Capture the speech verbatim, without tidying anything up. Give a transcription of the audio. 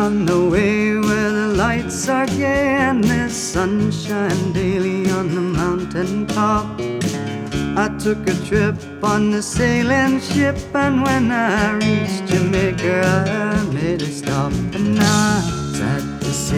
on the way where the lights are gay and there's sunshine daily on the mountain top. I took a trip on the sailing ship, and when I reached Jamaica I made a stop. And now I'm sad to say